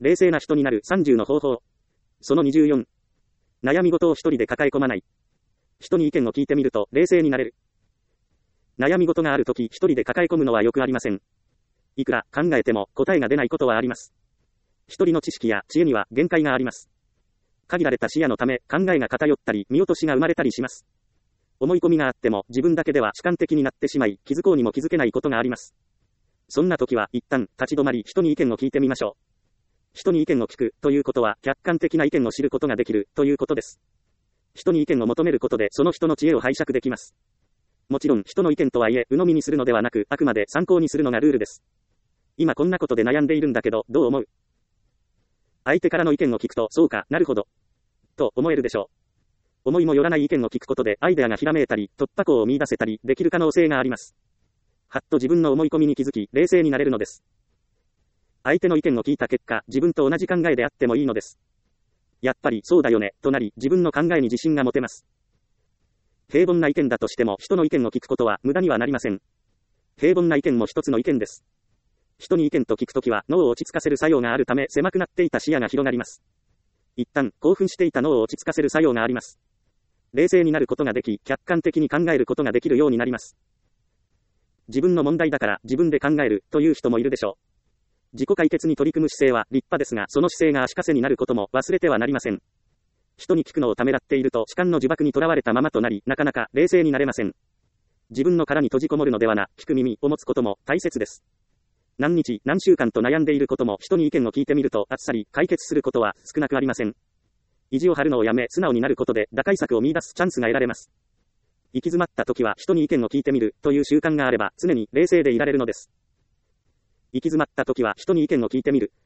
冷静な人になる30の方法。その24。悩み事を一人で抱え込まない。人に意見を聞いてみると冷静になれる。悩み事があるとき一人で抱え込むのはよくありません。いくら考えても答えが出ないことはあります。一人の知識や知恵には限界があります。限られた視野のため考えが偏ったり見落としが生まれたりします。思い込みがあっても自分だけでは主観的になってしまい気づこうにも気づけないことがあります。そんな時は一旦立ち止まり人に意見を聞いてみましょう。人に意見を聞くということは客観的な意見を知ることができるということです。人に意見を求めることでその人の知恵を拝借できます。もちろん人の意見とはいえ鵜呑みにするのではなくあくまで参考にするのがルールです。今こんなことで悩んでいるんだけどどう思う？相手からの意見を聞くとそうかなるほどと思えるでしょう。思いもよらない意見を聞くことでアイデアがひらめいたり突破口を見出せたりできる可能性があります。はっと自分の思い込みに気づき冷静になれるのです。相手の意見を聞いた結果自分と同じ考えであってもいいのです。やっぱりそうだよねとなり自分の考えに自信が持てます。平凡な意見だとしても人の意見を聞くことは無駄にはなりません。平凡な意見も一つの意見です。人に意見と聞くときは脳を落ち着かせる作用があるため狭くなっていた視野が広がります。一旦興奮していた脳を落ち着かせる作用があります。冷静になることができ客観的に考えることができるようになります。自分の問題だから自分で考えるという人もいるでしょう。自己解決に取り組む姿勢は立派ですがその姿勢が足かせになることも忘れてはなりません。人に聞くのをためらっていると主観の呪縛にとらわれたままとなりなかなか冷静になれません。自分の殻に閉じこもるのではな聞く耳を持つことも大切です。何日何週間と悩んでいることも人に意見を聞いてみるとあっさり解決することは少なくありません。意地を張るのをやめ素直になることで打開策を見出すチャンスが得られます。行き詰まった時は人に意見を聞いてみるという習慣があれば常に冷静でいられるのです。行き詰まった時は人に意見を聞いてみる